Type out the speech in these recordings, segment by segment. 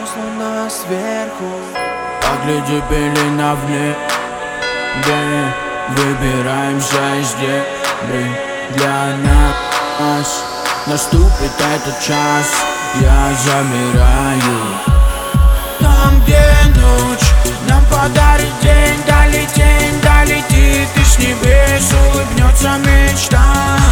луна сверху. Погляди, пелена в небе, выбираем 6 декабря для нас. Наступит этот час, я замираю. Там, где ночь нам подарит день, долетит из небес, улыбнется мечта.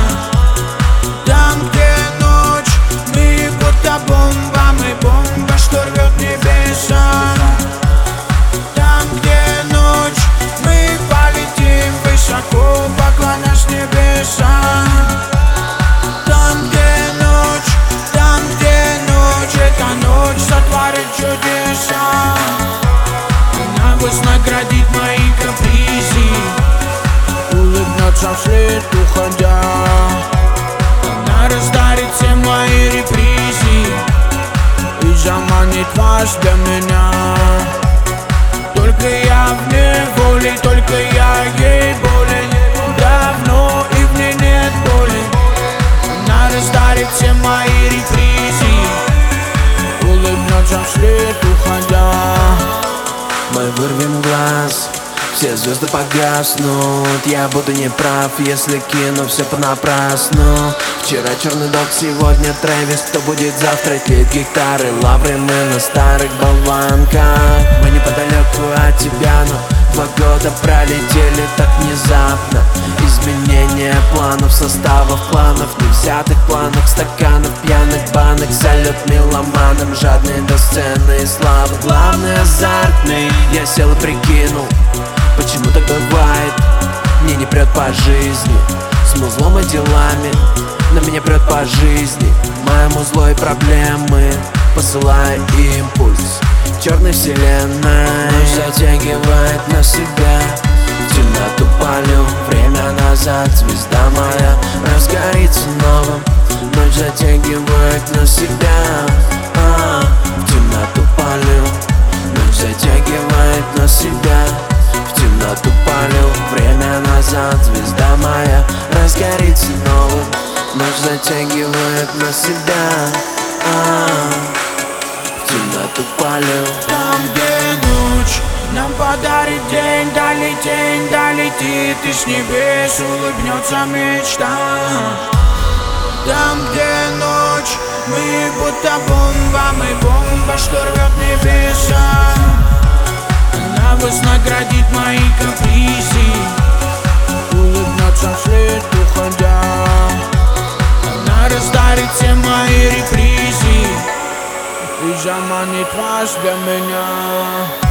Там, где ночь, мы будто бомба, мы бомба, что рвет небеса. Там, где ночь, мы полетим высоко, поклонясь небесам. Там, где ночь, эта ночь сотворит чудеса. Она вознаградит мои капризы, улыбнется вслед уходя. Она раздарит все мои репризы и заманит вас для меня. Только я в неволе, только я ей болен. Давно и в ней нет боли. Она раздарит все мои репризы, улыбнется вслед уходя. Мы вырвем глаз, все звезды погаснут. Я буду неправ, если кину все понапрасну. Вчера черный дог, сегодня Трэвис. Кто будет завтра? Тлеют гектары, лавры, мы на старых болванках. Мы неподалеку от тебя, но 2 года пролетели так внезапно. Изменение планов, составов кланов, не взятых планов, стаканов, пьяных банок. Салют меломанам, жадные до сцены и славы. Главный азартный, я сел и прикинул, почему так бывает. Мне не прет по жизни, с музлом и делами, но меня прет по жизни. Моему злой проблемы, посылая импульс черной вселенной. Ночь затягивает на себя, в темноту палю. Время назад, звезда моя разгорится новым. Ночь затягивает на себя, в темноту палю. Ночь затягивает на себя, в темноту палю. Время назад, звезда моя разгорится новым. Ночь затягивает на себя, в темноту палю. Там, где ночь нам подарит день, долетит из небес, улыбнется мечта. Там, где ночь, мы будто бомба, мы бомба, что рвет небеса. Она вознаградит мои капризы, улыбнется вслед уходя. Она раздарит все мои репризы и заманит вас для меня.